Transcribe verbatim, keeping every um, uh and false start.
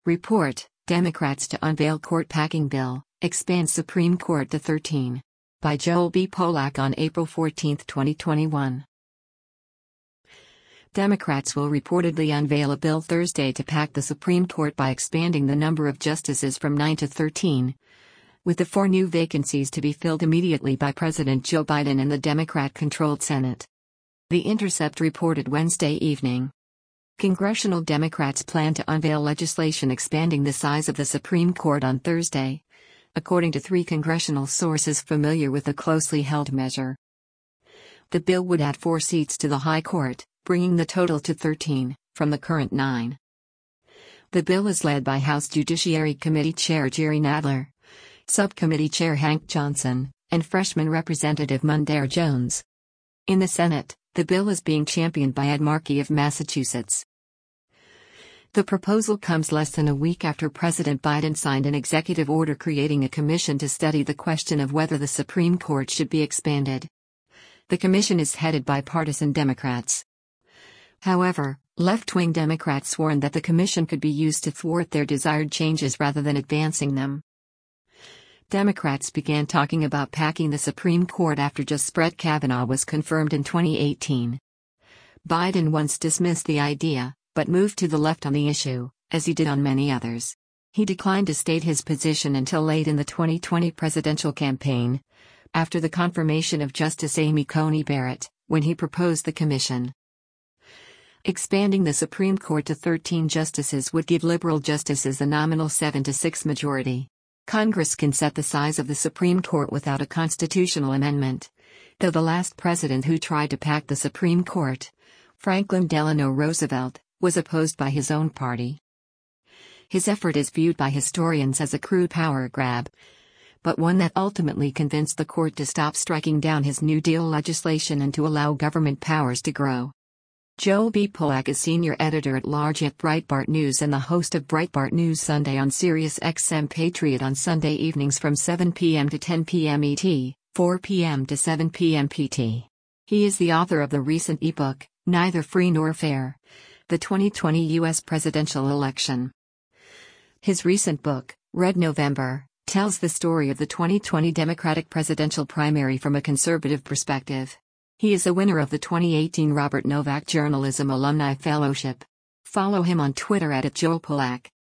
Report, Democrats to unveil court packing bill, expands Supreme Court to thirteen. By Joel B. Polak on April fourteenth, twenty twenty-one. Democrats will reportedly unveil a bill Thursday to pack the Supreme Court by expanding the number of justices from nine to thirteen, with the four new vacancies to be filled immediately by President Joe Biden and the Democrat-controlled Senate. The Intercept reported Wednesday evening. Congressional Democrats plan to unveil legislation expanding the size of the Supreme Court on Thursday, according to three congressional sources familiar with the closely held measure. The bill would add four seats to the High Court, bringing the total to thirteen, from the current nine. The bill is led by House Judiciary Committee Chair Jerry Nadler, Subcommittee Chair Hank Johnson, and freshman Representative Mondaire Jones. In the Senate, the bill is being championed by Ed Markey of Massachusetts. The proposal comes less than a week after President Biden signed an executive order creating a commission to study the question of whether the Supreme Court should be expanded. The commission is headed by partisan Democrats. However, left-wing Democrats warned that the commission could be used to thwart their desired changes rather than advancing them. Democrats began talking about packing the Supreme Court after Justice Brett Kavanaugh was confirmed in twenty eighteen. Biden once dismissed the idea, but moved to the left on the issue, as he did on many others. He declined to state his position until late in the twenty twenty presidential campaign, after the confirmation of Justice Amy Coney Barrett, when he proposed the commission. Expanding the Supreme Court to thirteen justices would give liberal justices a nominal seven to six majority. Congress can set the size of the Supreme Court without a constitutional amendment, though the last president who tried to pack the Supreme Court, Franklin Delano Roosevelt, was opposed by his own party. His effort is viewed by historians as a crude power grab, but one that ultimately convinced the court to stop striking down his New Deal legislation and to allow government powers to grow. Joel B. Polak is senior editor-at-large at Breitbart News and the host of Breitbart News Sunday on Sirius X M Patriot on Sunday evenings from seven p m to ten p m E T, four p m to seven p m P T. He is the author of the recent ebook, Neither Free Nor Fair: The twenty twenty U S Presidential Election. His recent book, Red November, tells the story of the twenty twenty Democratic presidential primary from a conservative perspective. He is a winner of the twenty eighteen Robert Novak Journalism Alumni Fellowship. Follow him on Twitter at Joel Polak.